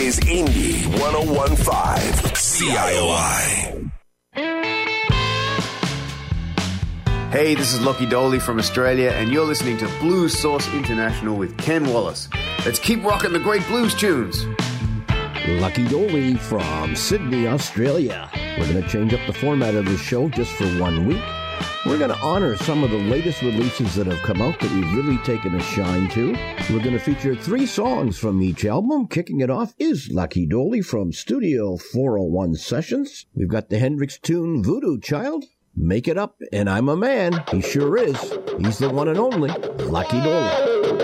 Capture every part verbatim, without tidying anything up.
is Indie one oh one point five C I O I. Hey, this is Lockie Doley from Australia, and you're listening to Blues Sauce International with Ken Wallace. Let's keep rocking the great blues tunes. Lucky Doley from Sydney, Australia. We're going to change up the format of the show just for one week. We're going to honor some of the latest releases that have come out that we've really taken a shine to. We're going to feature three songs from each album. Kicking it off is Lucky Doley from Studio four oh one Sessions. We've got the Hendrix tune Voodoo Child. Make it up, and I'm a man. He sure is. He's the one and only Lucky Doley.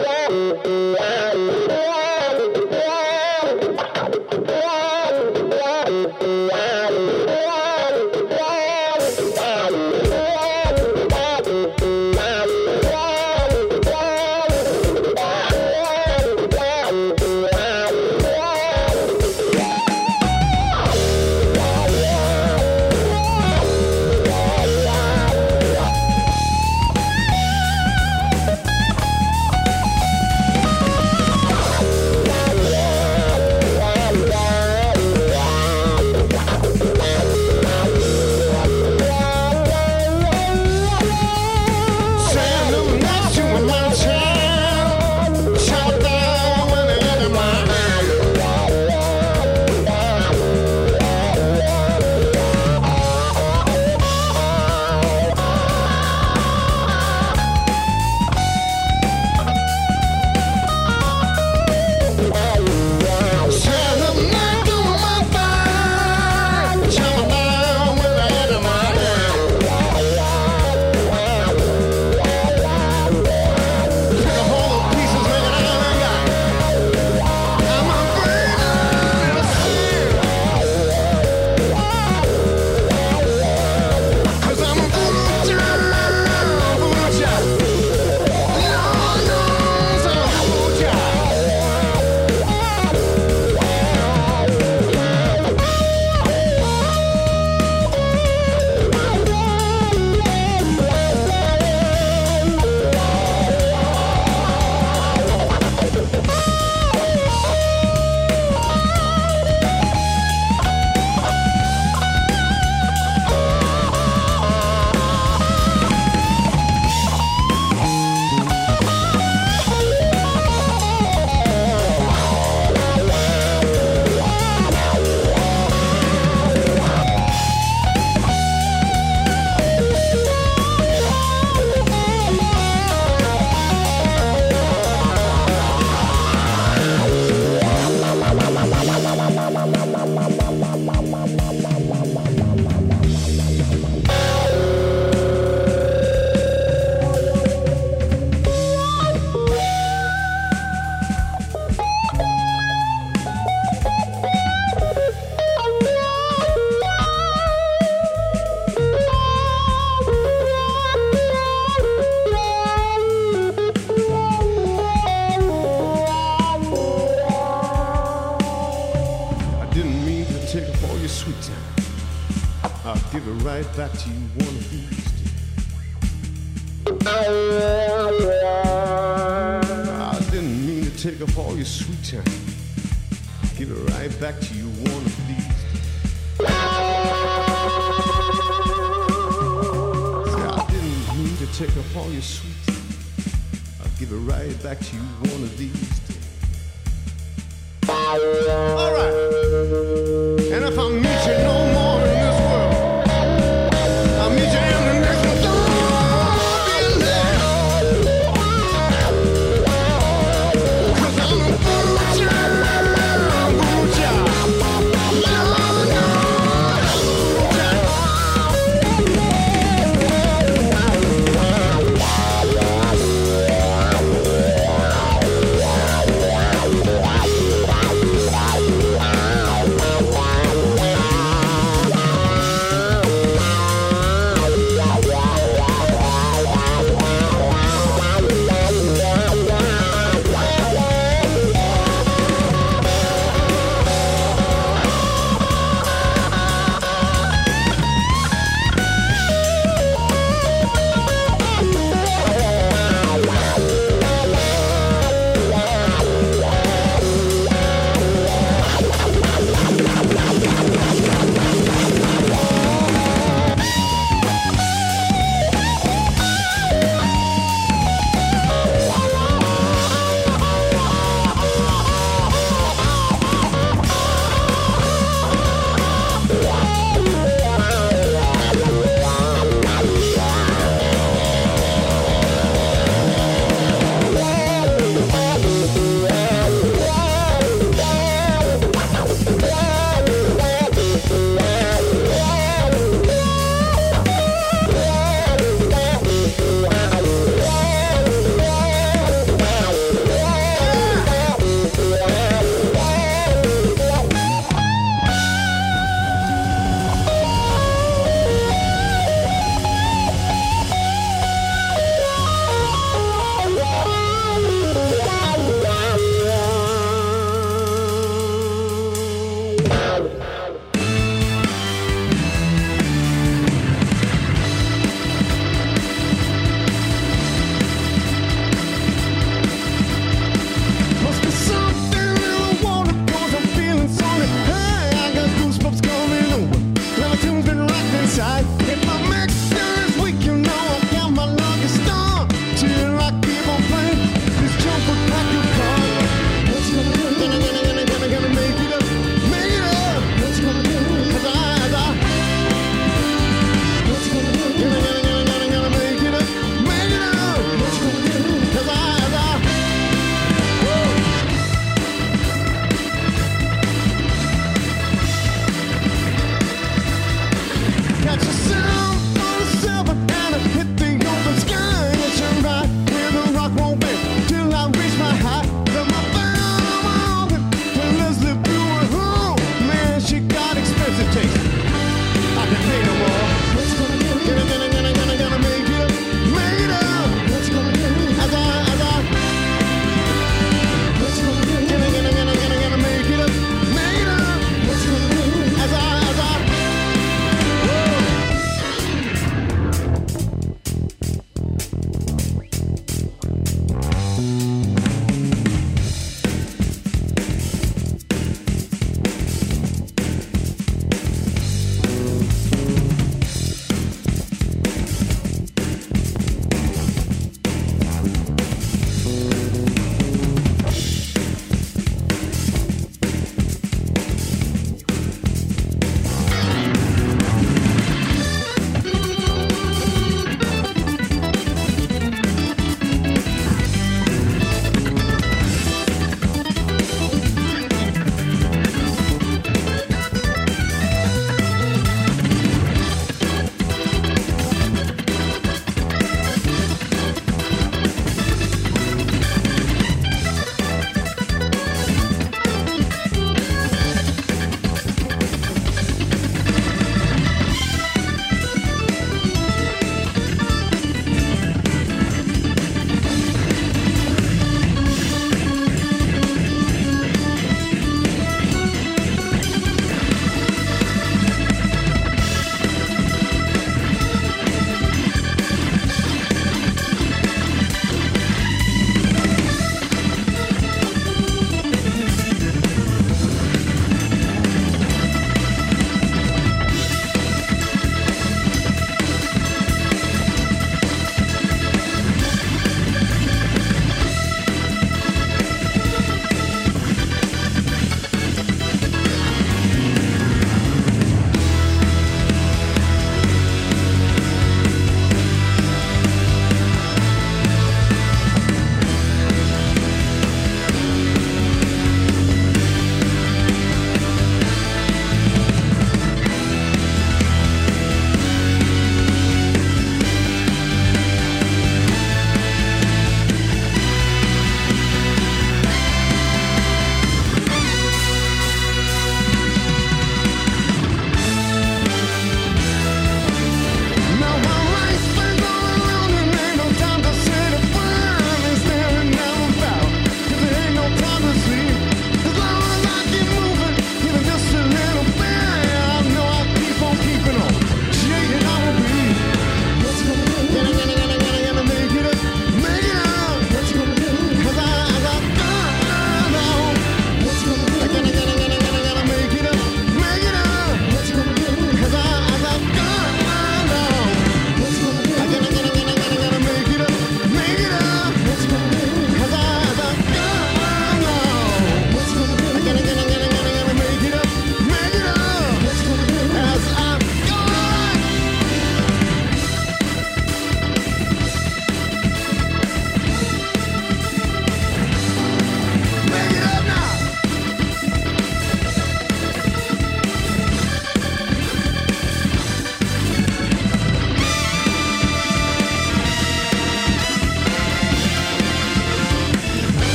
Back to you one of these days. I didn't mean to take up all your sweet time. Give it right back to you one of these days. I didn't mean to take up all your sweet time. I'll give it right back to you one of these days. All right. And if I meet you no more in this world, I'll meet you in the next one. Cause I'm a fool child, fool child. No, no, fool child.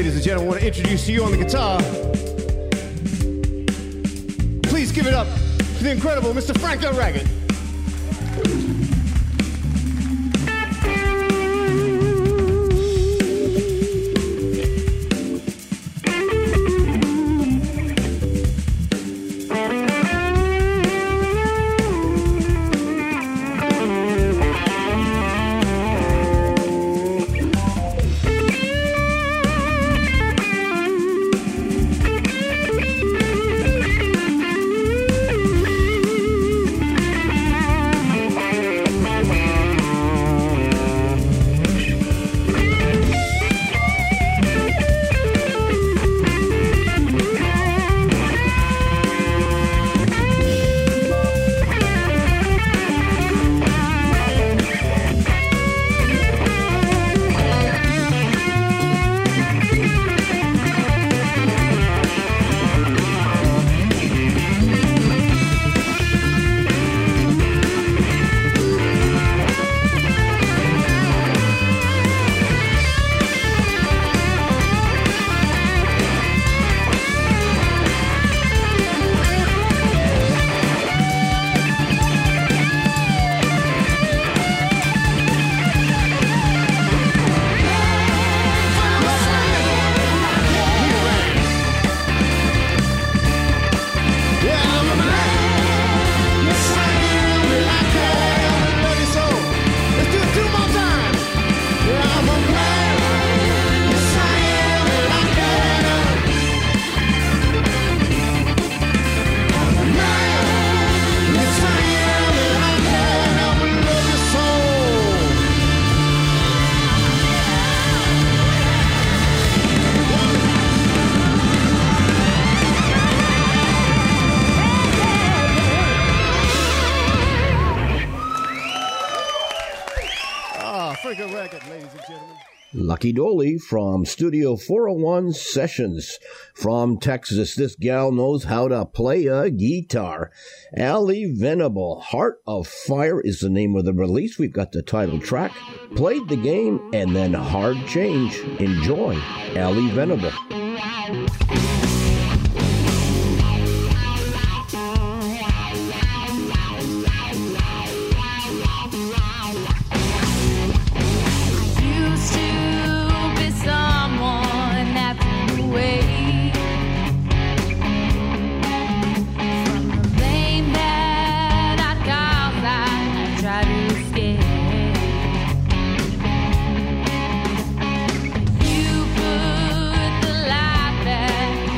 ladies and gentlemen, I want to introduce to you on the guitar. Please give it up to the incredible Mister Frank L. Raggett. Lucky Dolly from Studio four oh one Sessions from Texas. This gal knows how to play a guitar. Ali Venable, Heart of Fire is the name of the release. We've got the title track, Played the Game, and then Hard Change. Enjoy, Ali Venable. You put the light that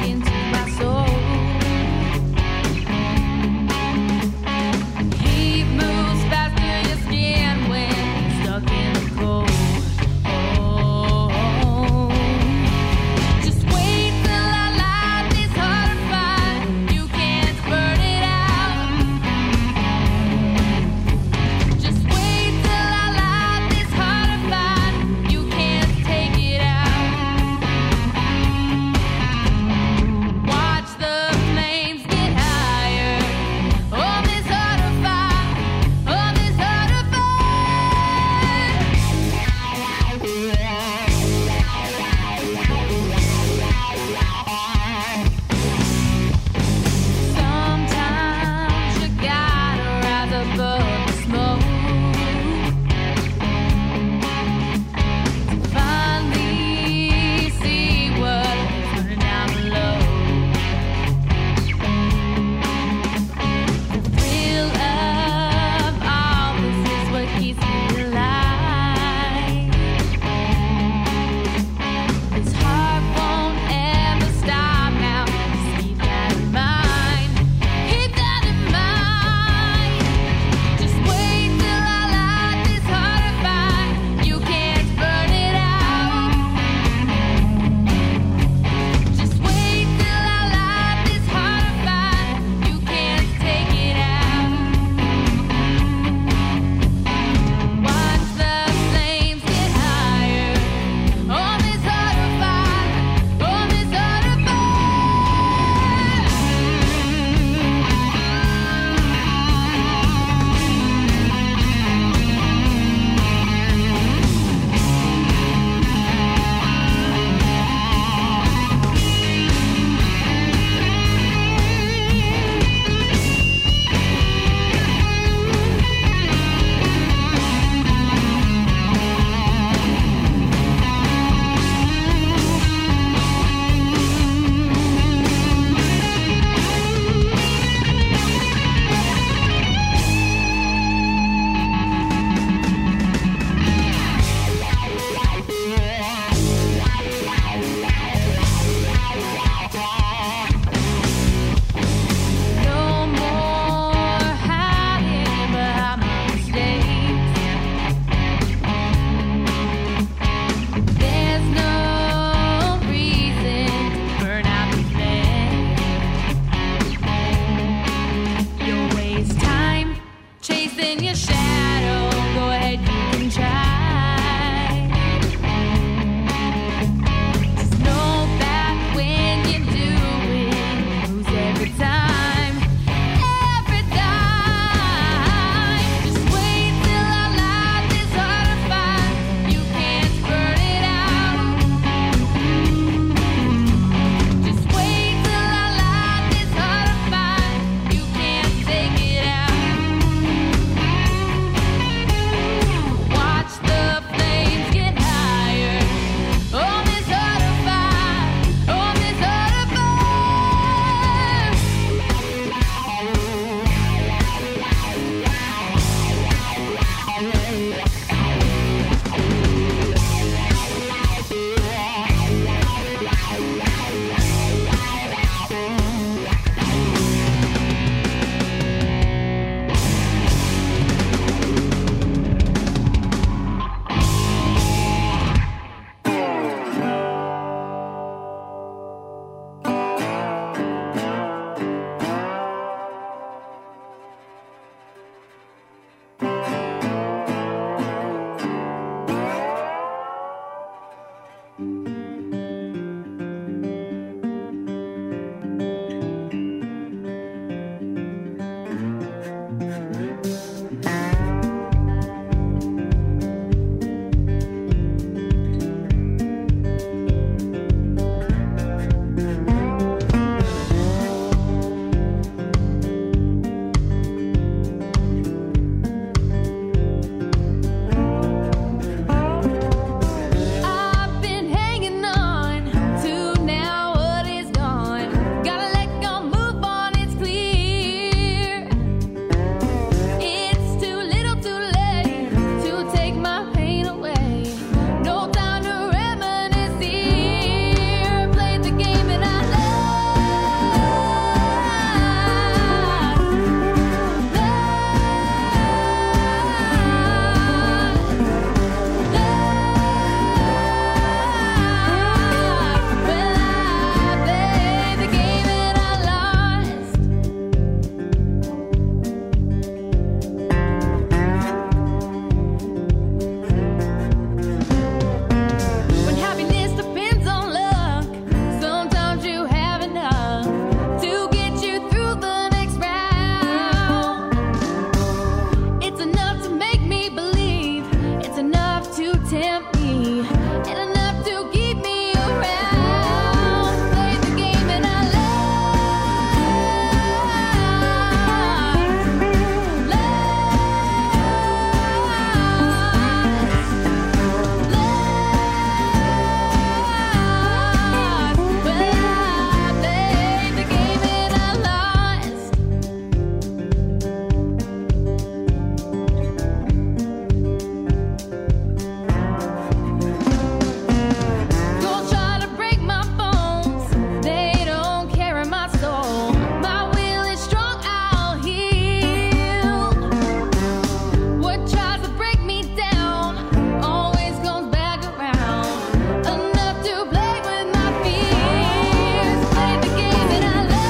in your shadow. Go ahead, you can try. Just know that when you do it, you lose every time. Every time. Just wait till our life is hard to find. You can't burn it out. Just wait till our life is hard to find. You can't take it out. Watch the flames get higher. On this hard to find. On this hard to I've been hanging on to now what is gone. Gotta let go, move on, it's clear. It's too little too late to take my pain away. No time to reminisce here. Played the game and I when happiness depends on luck, sometimes you have enough to get you through the next round. It's enough to make me believe. It's enough to tempt me, and enough to keep me around. Play the game and I don't try to break my bones. They don't carry my soul. My will is strong, I'll heal. What tries to break me down always comes back around. Enough to play with my fears. Play the game and I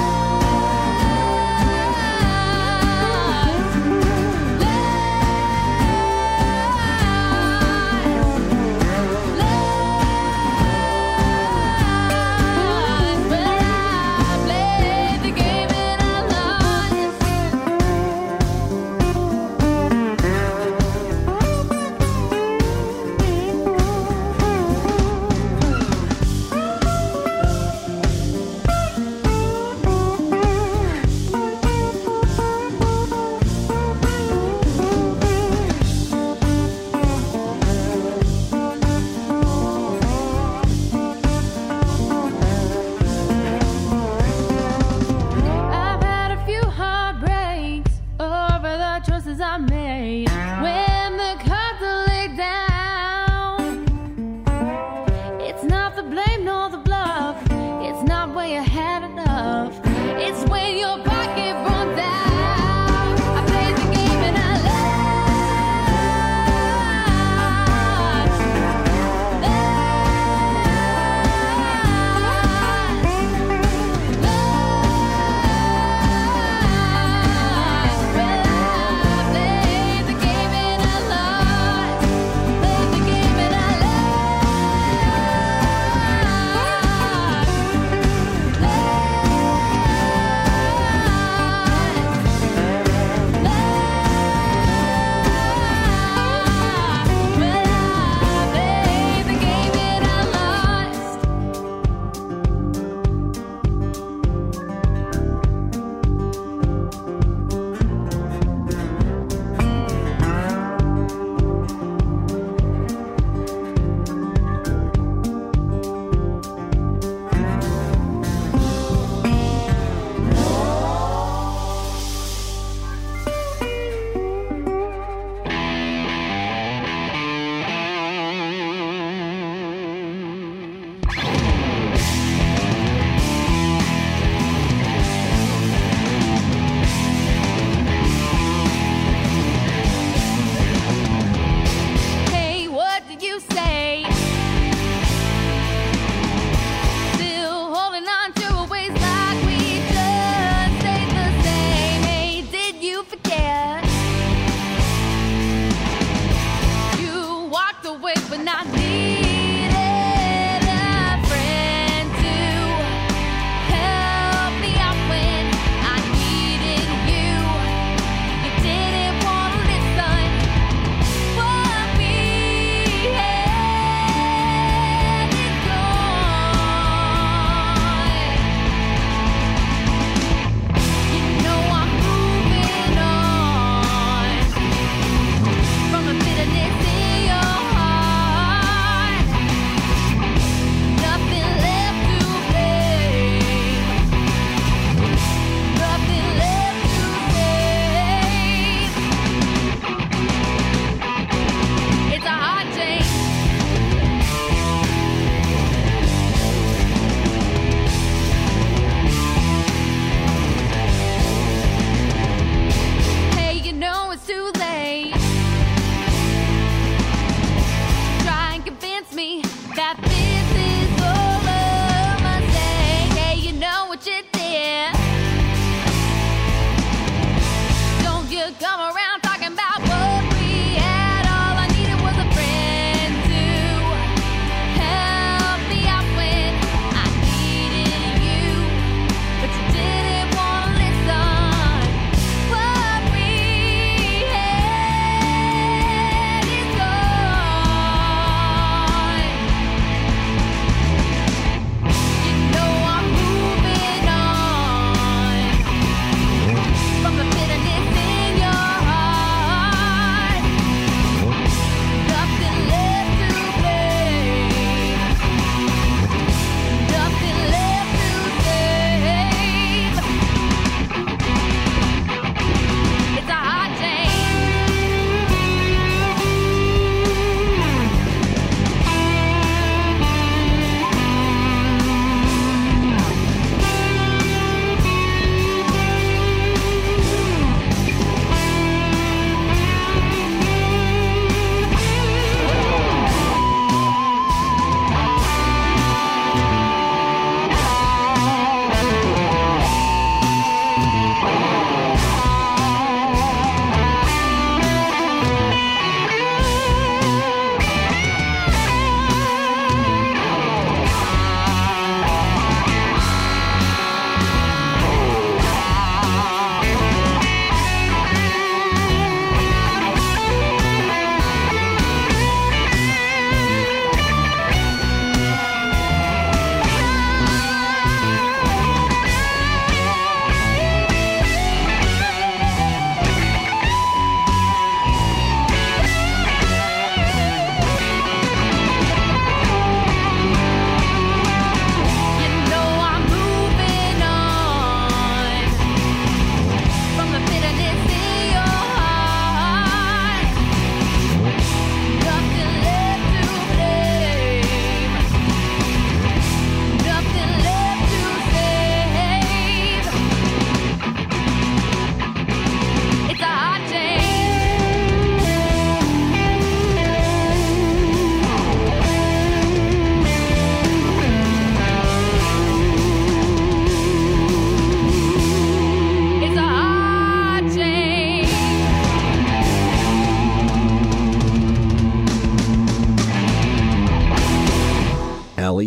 I've had a few heartbreaks over the choices I made. When the cards are laid down, it's not the blame nor the bluff. It's not when you had enough. It's when your pocket runs out. I played the game and I lost.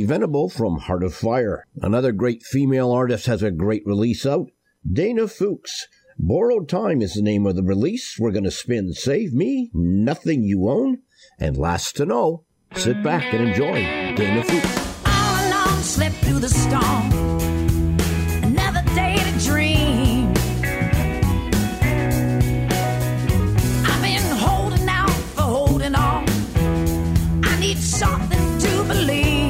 Venable from Heart of Fire. Another great female artist has a great release out. Dana Fuchs. Borrowed Time is the name of the release. We're going to spin Save Me, Nothing You Own, and Last to Know. Sit back and enjoy Dana Fuchs. All along, slept through the storm. Another day to dream. I've been holding out for holding on. I need something to believe.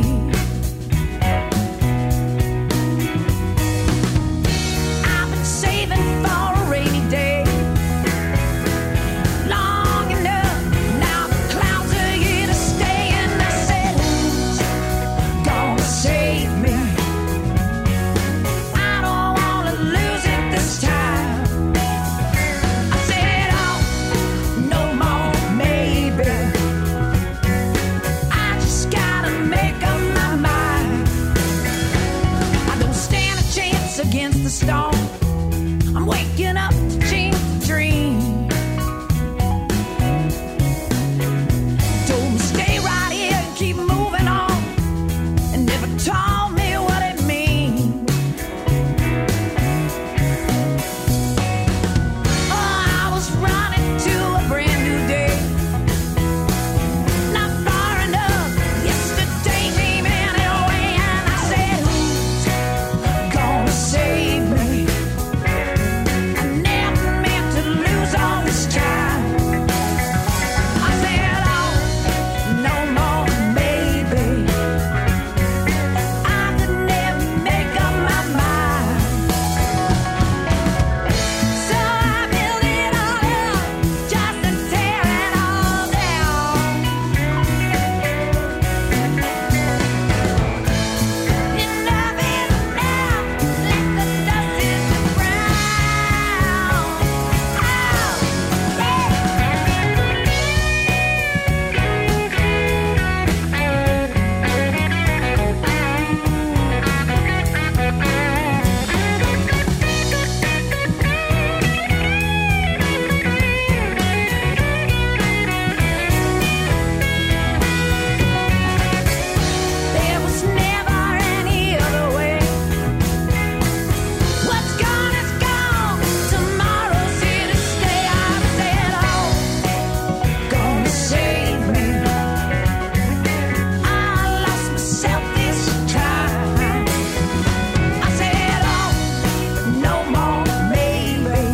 I've been saving for a rainy day. Long enough, now the clouds are here to stay. And I said, who's gonna save me? I don't wanna lose it this time. I said, oh, no more maybe. I just gotta make up my mind. I don't stand a chance against the storm. I'm waking up to change the dream. Told me stay right here and keep moving on, and never told me what it means. Oh, I was running to a brand new day. Not far enough. Yesterday came anyway, and I said, who's gonna save me? I never meant to lose all this time. I said, oh, no more maybe. I could never make up my mind. So I built it all up just to tear it all down. Enough is enough. Let the dust hit the ground. Oh, there was never any other way. What's gone is gone. Tomorrow's here to stay. I said, oh, gonna save me. I lost myself this time. I said, oh, no more maybe.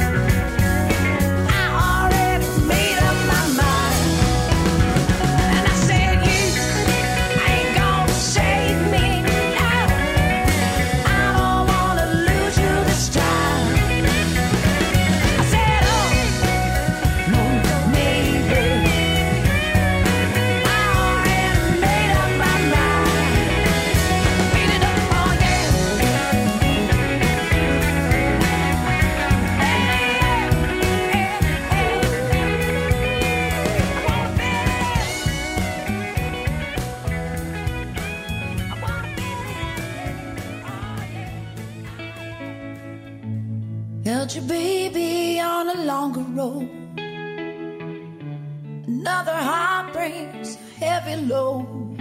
I already made up my mind. And I said, you ain't gonna save me. No, I don't wanna lose you this time. I said, oh, no, maybe. I already made up my mind. Made it up, oh yeah. Held your baby on a longer road. Another heart brings a heavy load.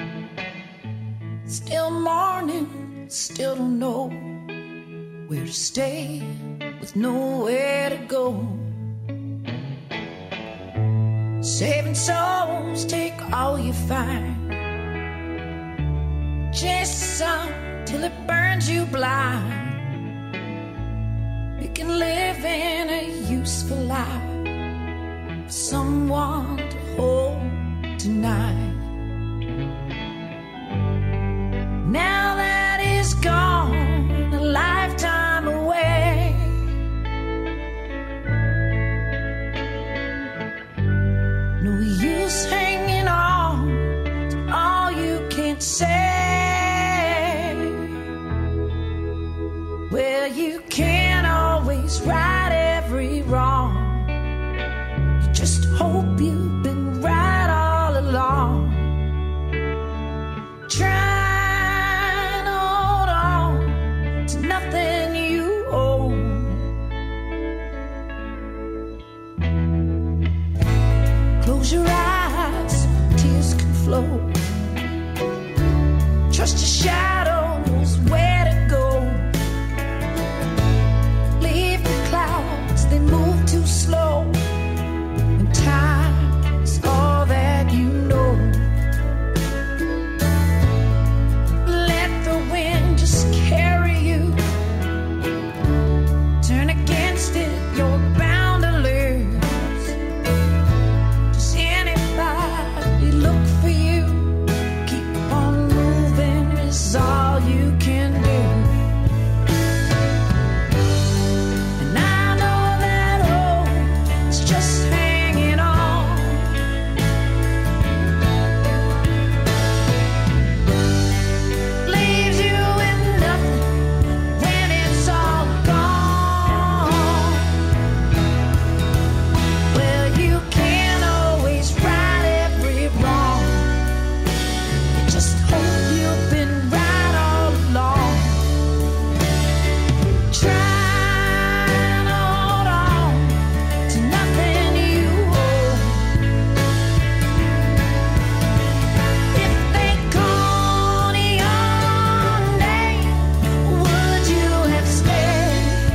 Still mourning, still don't know where to stay with nowhere to go. Saving souls, take all you find. Chase the sun till it burns you blind. You can live in a useful life for someone to hold tonight. Now that is gone, a lifetime away. No use hanging on to all you can't say. Well, you can't always right every wrong. You just hope you've been right all along. Try and hold on to nothing you own. Close your eyes, tears can flow. just a shadow knows where to go. Leave the clouds, they move too slow. When time is all that you know. Let the wind just carry you. Turn against it, you're bound to lose. Does anybody look for you? Keep on moving is all you can do. And I know that hope is just hanging on. Leaves you with nothing when it's all gone. Well, you can't always right every wrong. You just hope you've been right all along. Trying to hold on to nothing you owe. If they called your name, would you have stayed?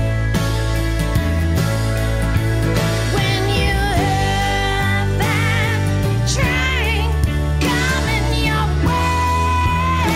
When you heard that train coming your way.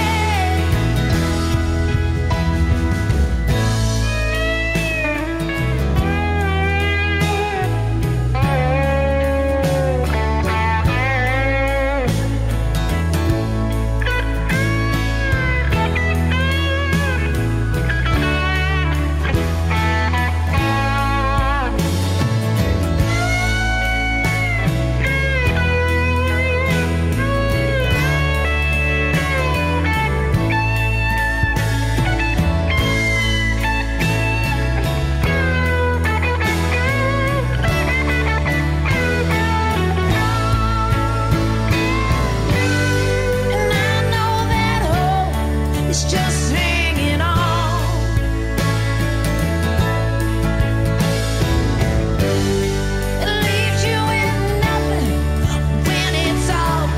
And I know that hope is just hanging on. It leaves you with nothing when it's all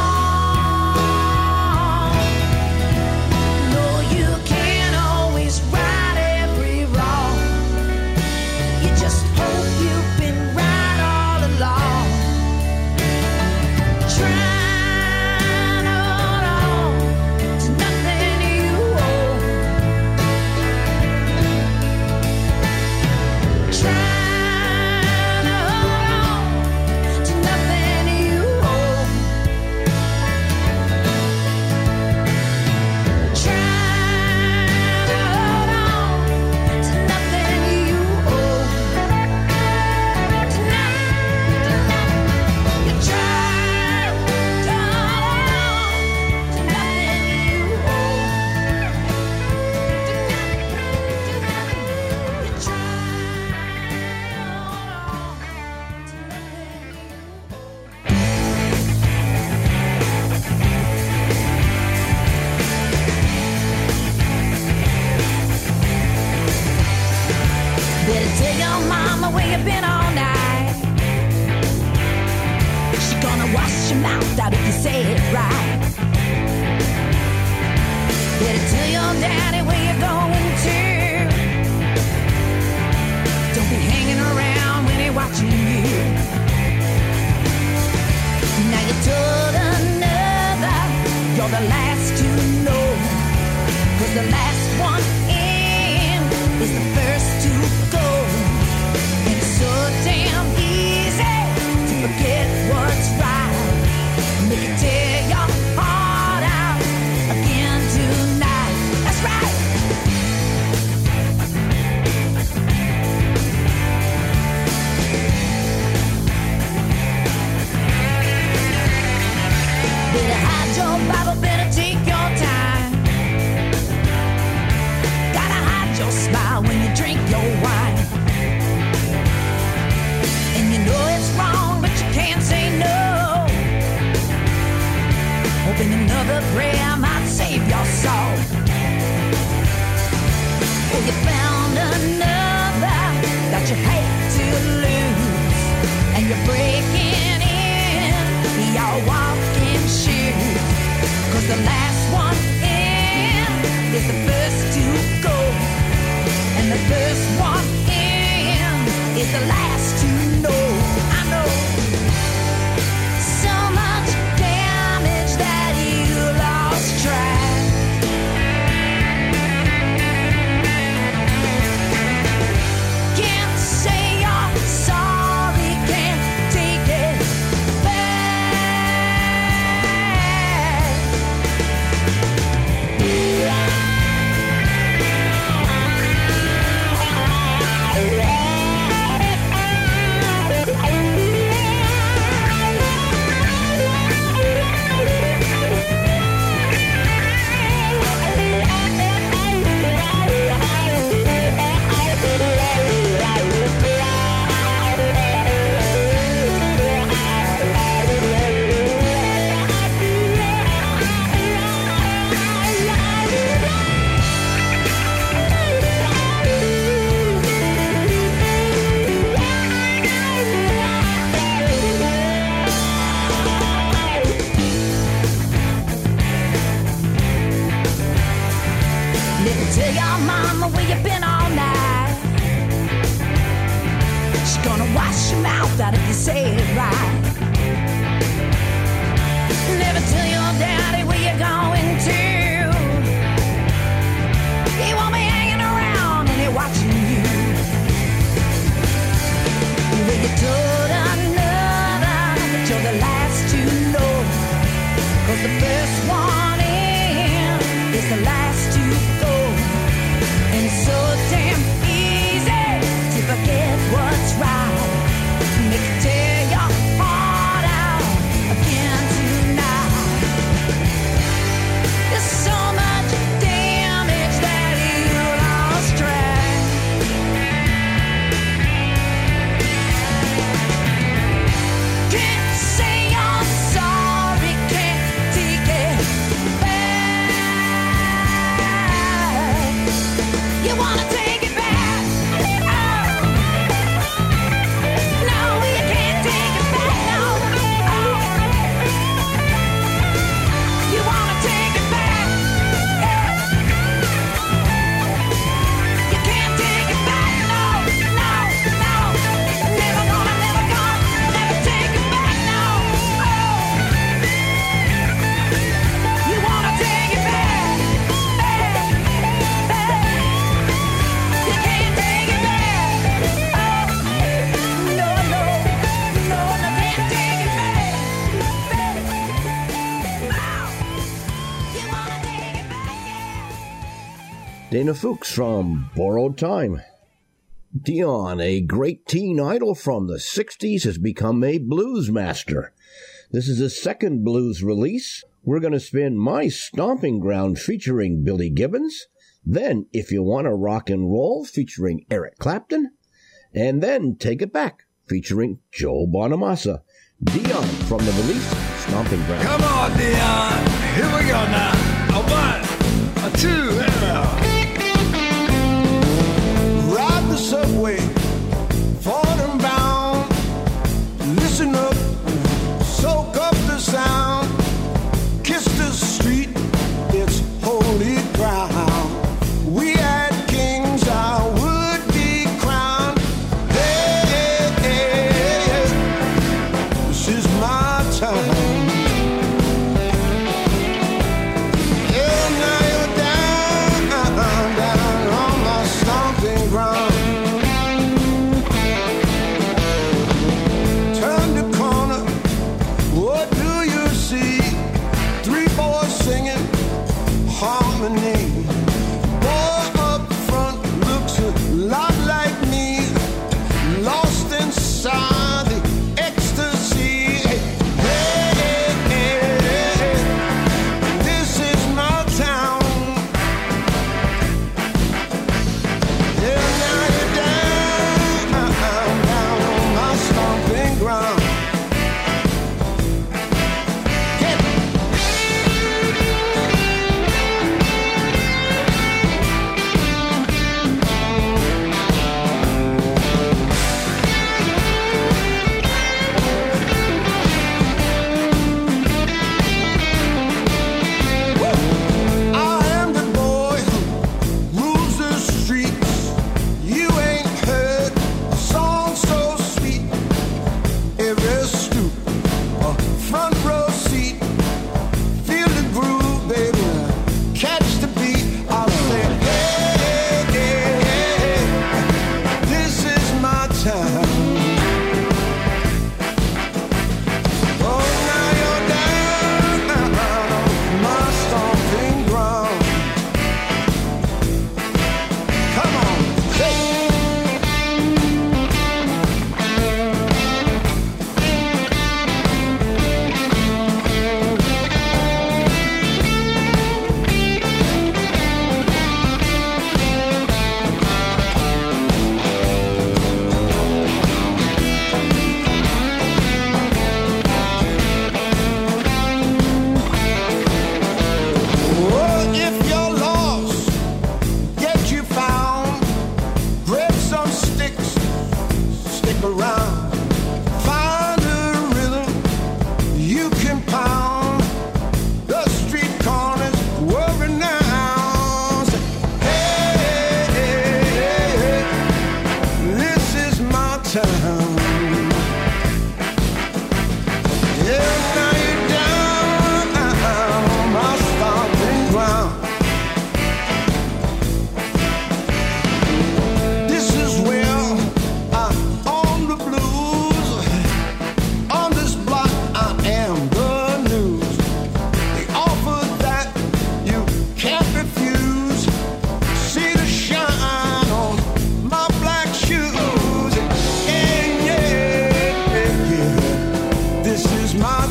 gone. No, you can't always right every wrong. You just hope you've been right all along. Trying to hold on to nothing you owe. Trying to hold on to nothing you owe. Trying to hold on to nothing you owe. To nothing. You try to hold on to nothing you owe. To nothing. You try to hold on to nothing you owe. Better tell your mama where you been all night. She gonna wash your mouth out if you say it right. Better tell your daddy where you're going to. Don't be hanging around when he's watching you. Now you told another you're the last to know. 'Cause the last one in is the first to go. And it's so damn easy to forget what's right. Make you tear your heart out again tonight. That's right. Better hide your Bible, better take your time. Gotta hide your smile when you drink your wine. And you know it's wrong, but you can't say no. Hoping another prayer might save your soul. Oh, you found another that you hate to lose. And you're breaking in your walking shoes. 'Cause the last one in is the first to go, and the first one in is the last to know. I know so much damage that you lost track. Can't say you're sorry, can't take it tell your mama where you been all night. She's gonna wash your mouth out if you say it right. Never tell your daddy where you're going to. He won't be hanging around and he's watching you. Well, you told another that you're the last to know, 'cause the first one in is the last to go. And so damn easy to forget what's right. Make you tear your heart out again tonight. There's so much damage that you lost track. Can't say you're sorry, can't take it back. You wanna take it back? Oh. No, you can't take it back. No. Oh. You wanna take it back? Yeah. You can't take it back. No, no, no. Never gonna, never gonna, never take it back. No. Oh. You wanna take it back? Hey, hey. You can't take it back. Oh, no, no, no, no, can't take it back. Oh, you wanna take it back, yeah. Dana Fuchs from Borrowed Time. Dion, a great teen idol from the sixties, has become a blues master. This is his second blues release. We're going to spin My Stomping Ground featuring Billy Gibbons. Then, If You Want to Rock and Roll featuring Eric Clapton. And then Take It Back featuring Joe Bonamassa. Dion from the release Stomping Ground. Come on, Dion. Here we go now. A one, a two, and a... Ride the subway, forward and bound. Listen up, soak up the sound. Kiss the street, it's holy ground. We had kings, I would be crowned. Hey, hey, hey, this is my time. Yeah, now you're down, down on my stomping ground. Turn the corner, what do you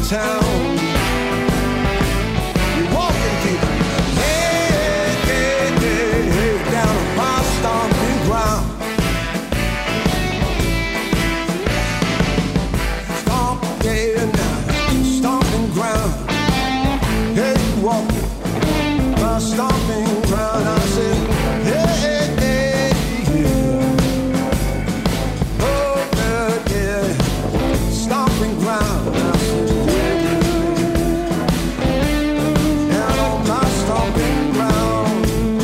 downtown. You're walking people, hey, hey, hey, hey, down on my stomping ground. Stomp day and night, stomping ground. Hey, walking my stomping ground. I said, hey, hey, hey, yeah. Oh, yeah, yeah. Stomping ground. I said, yeah, yeah. Down on my stomping ground.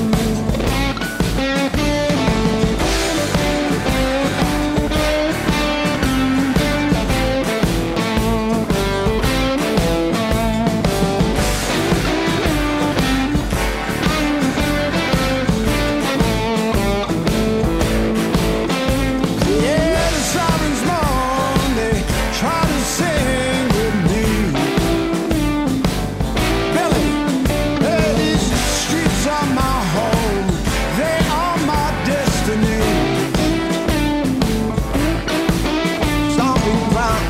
Yeah, the sirens mourn, they try to sing with me. Billy, hey, these streets are my home, they are my destiny. Stomping ground.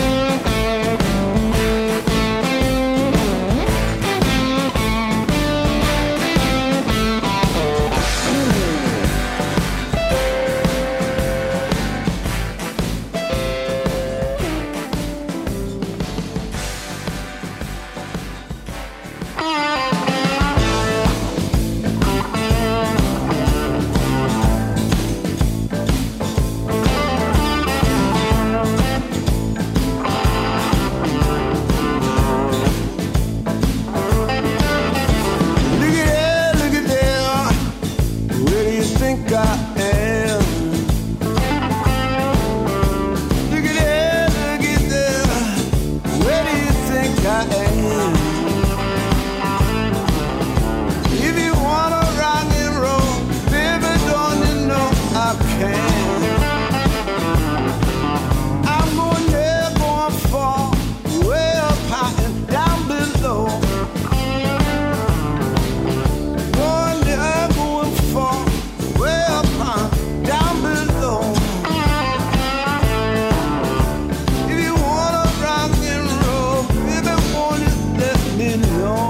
Look at there, look at there. Where do you think I am? Look at there, look at there. Where do you think I am? If you wanna rock and roll, baby, don't you know I can? I'm going there, going far, way up high and down below. Going there, going far, way up high, down below. If you wanna rock and roll, baby, won't you let me know?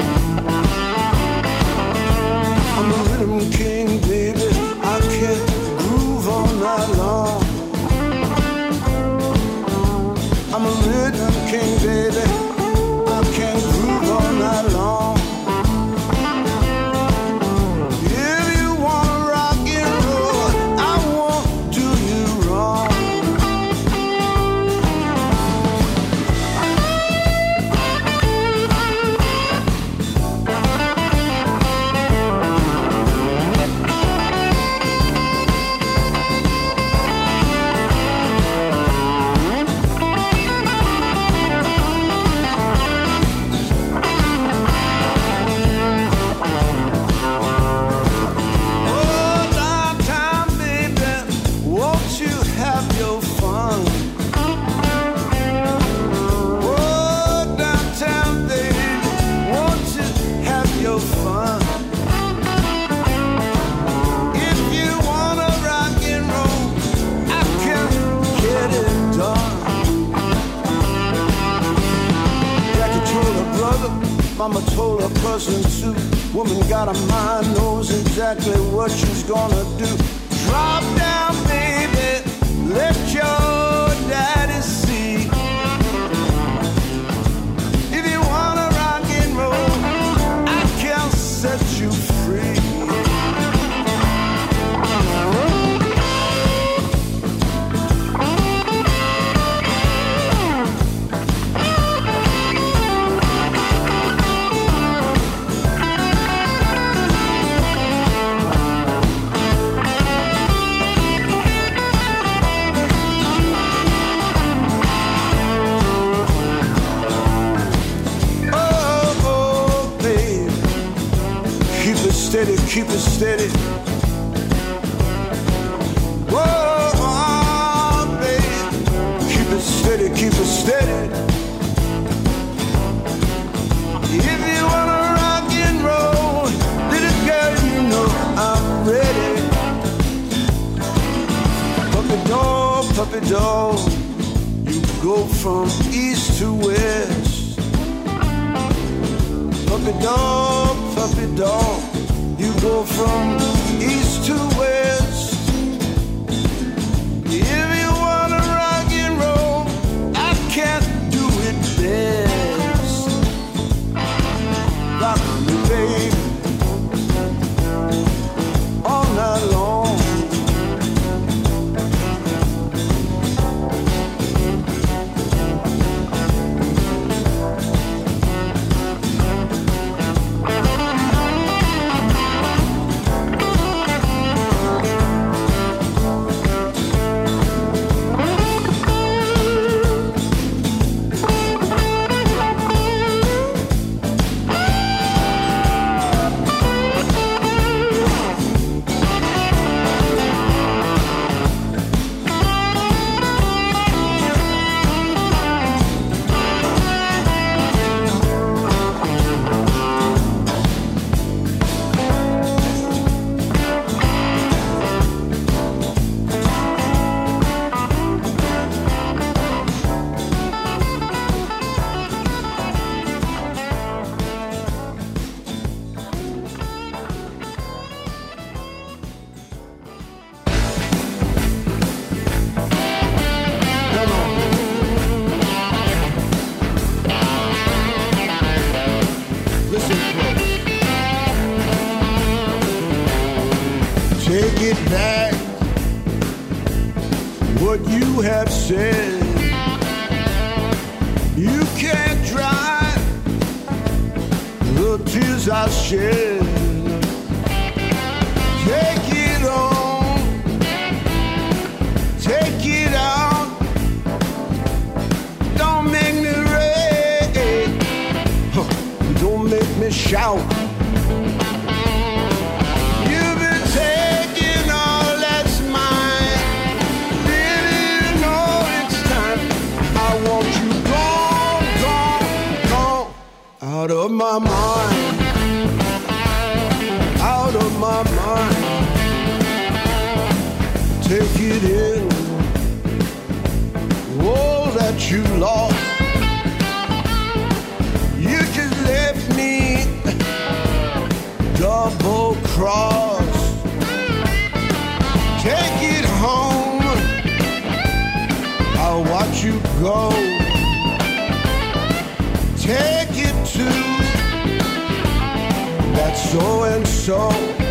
I'm a rhythm king, baby. I can groove all night long. I'm a rhythm king, baby. I can groove all night long. If you wanna rock and roll, I won't do you wrong. Oh, downtown, baby, won't you have your fun? Oh, downtown, baby, won't you have your fun? If you wanna rock and roll, I can get it done. Jackie told her brother, Mama told her cousin too. Woman got a mind, knows exactly what she's gonna do. Drop down, baby, let your daddy see. If you wanna rock and roll, I can set you free. Steady, keep it steady. Whoa, oh, baby, keep it steady, keep it steady. If you wanna rock and roll, little girl, you know I'm ready. Puppy dog, puppy dog, you go from east to west. Puppy dog, puppy dog, you go from east to west. If you wanna rock and roll, I can't do it best. Rock me, baby, all night long. Take it back, what you have said. You can't dry the tears I shed. Take it on, take it out. Don't make me rage, huh, don't make me shout. Out of my mind, out of my mind. Take it in, all that you lost. You just left me double cross. Take it home, I'll watch you go. Take it to that so and so.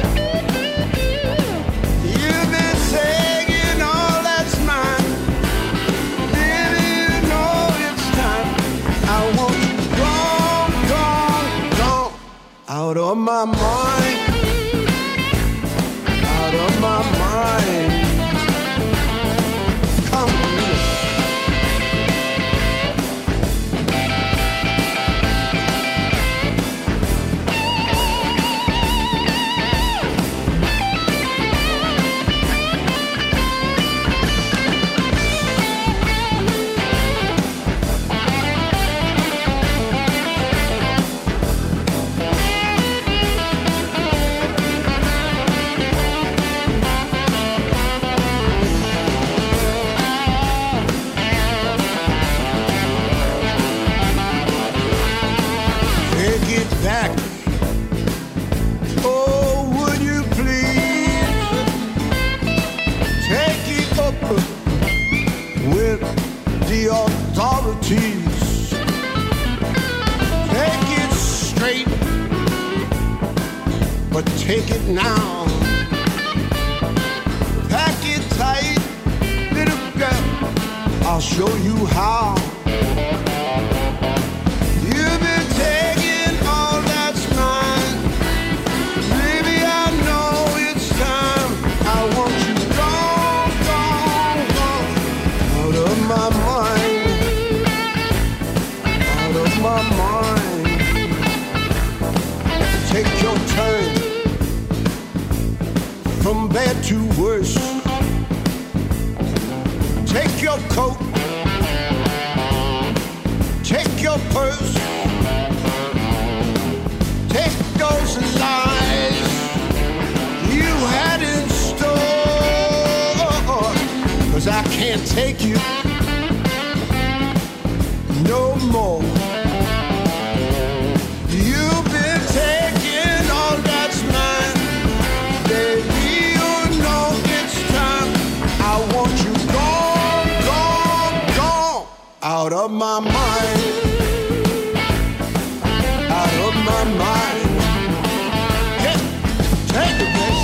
You've been saying all that's mine. Baby, you know it's time. I want you gone, gone, gone. Out of my mind, out of my mind. Come here. Back. Oh, would you please take it up with the authorities? Take it straight, but take it now. Pack it tight, little girl, I'll show you how. You've been taking my mind, out of my mind. Take your turn from bad to worse. Take your coat, take your purse, take those lies you had in store. 'Cause I can't take you more. You've been taking all that's mine. Baby, you know it's time. I want you gone, gone, gone. Out of my mind. Out of my mind. Yeah, take it, baby.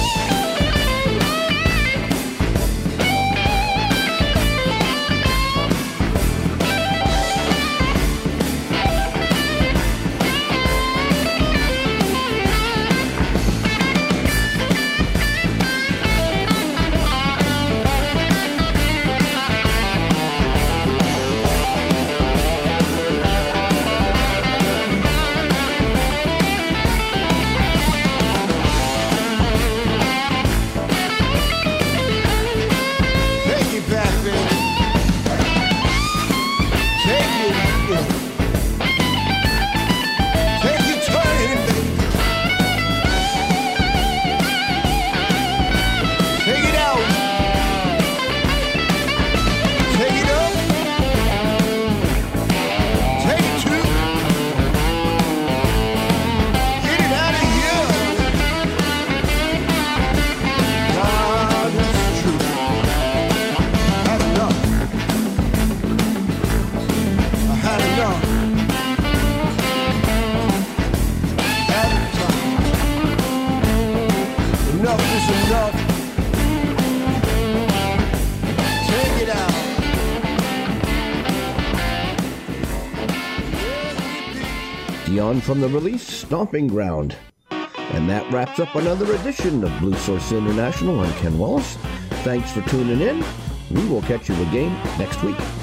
Take it back, baby. Take it, yeah. Take your turn, baby. Take it out. Take it up. Take it two. Get it out of here. God, it's true. Had enough. I had enough. Had enough. Enough is enough. Take it out. Dion from the release, Stomping Ground. And that wraps up another edition of Blue Source International. I'm Ken Wallace. Thanks for tuning in. We will catch you again next week.